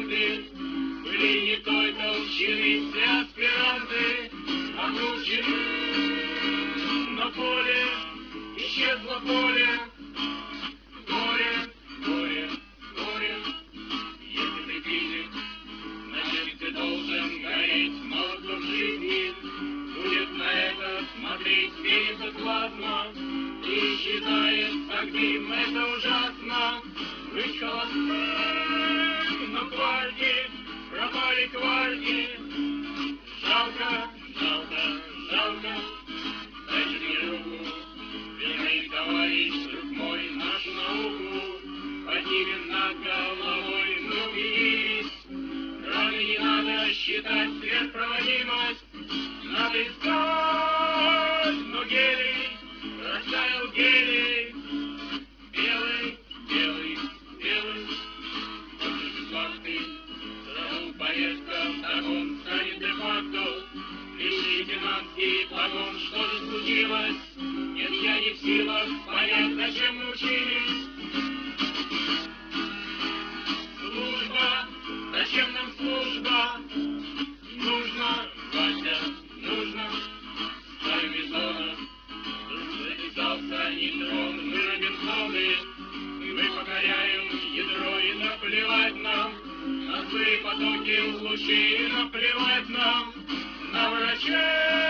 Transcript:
таланты были не той толщины, все аспиранты окружены. На поле исчезло поле. Горе, горе, горе. Если ты физик, значит ты должен гореть. Мало кто в жизни будет на это смотреть. Светится плазма и исчезает как дым. Это ужасно быть холостым. Но кварки, пропали кварки. Жалко, жалко, жалко. Дайте мне руку, верный товарищ, друг мой, нашу науку поднимем над головой. Ну берись, раны не надо считать, сверхпроводимость надо искать. Но гелий, растаял гелий, белый, белый, белый. Хочешь факты, сразу поездка в Дагон станет де-факто лишь лейтенантский погон. Что же случилось? Нет, я не в силах понять, зачем мы учились. Служба, зачем нам служба? Нужно, Вася, нужно. Сталь бизонов, записался нейтрон. Мы Робинзоны, мы покоряем ядро. И наплевать нам на злые потоки лучей. И наплевать нам на врачей.